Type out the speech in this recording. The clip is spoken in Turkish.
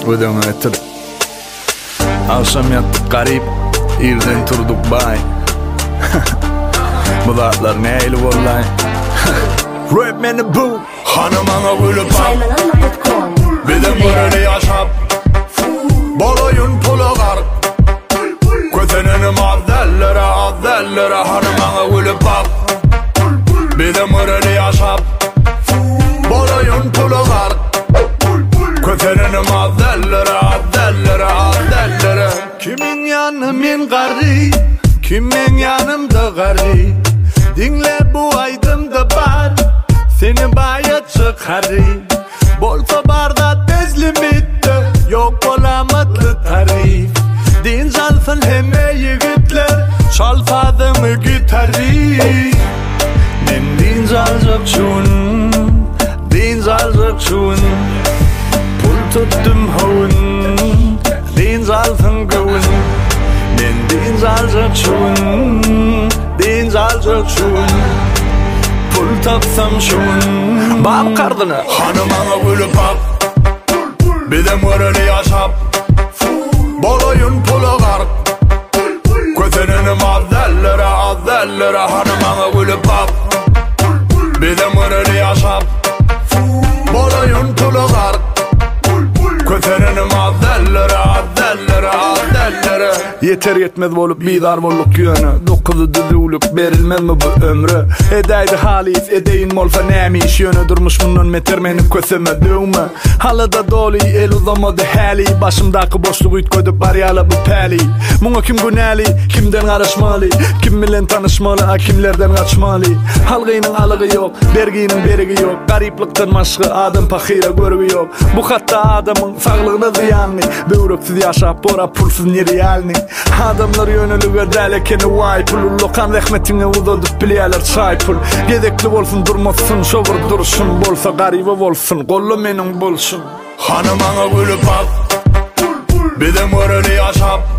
ödeme etir. Akşam yattık garip, irden turduk bay. Bu dağlar neyli vallahi. Rap meni bu hanımana gülüp bak. Bizim burayı yaşap Boloyun pulu gar Kötenenim addellere hanımana gülüp bak. Bizim burayı yaşap Boloyun pulu gar Kötenenim addellere Kimin yanımın garip, kimin yanımda garip. Dinle bu aydımda bar, seni bayat çıkarayım. Bolsa barda tez limitte, yok olamadlı tarif. Din çalsın heme yigitler, çalsadı mı gitarı. Men din çalacak şun, din çalacak şun. Pul tuttum havun, din çalsın gavun. Men din çalacak şun, din çalacak şun. Pul tapsam şun. Bab kardını hanımana gülüp bak. Bizim orayı yaşap Boloyun pulu gar Kötenenim addellere hanımana gülüp bak. Bizim orayı yaşap Boloyun pulu gar Kötenenim addellere Yeter yetmez bolup bidar bolluk yönü. Dokuzu düzülük berilmez mi bu ömrü. Edeydi halis edeyin molfa neymiş yönü. Durmuş bunun metermeni köseme dövme. Halıda dolu el uzamadı hali. Başımdaki boşluğu üt koydup baryalı bu peli. Buna kim güneli, kimden karışmalı. Kim bilen tanışmalı, kimlerden kaçmalı. Halgının alığı yok, berginin berigi yok. Gariplikten maşkı adam pakira görgü yok. Bu hatta adamın sağlığına ziyanlı. Böğrüksüz yaşap bora pulsuz niriyalni. Adamlar yönülü verdelekeni vay pul. Lokan rahmetine uzadıp bilyeler çay pul. Gedekli olsun durmasın şovur duruşun. Bolsa garibe olsun kollu menin bolsun. Hanımana gülüp bak. Bizim orayı yaşap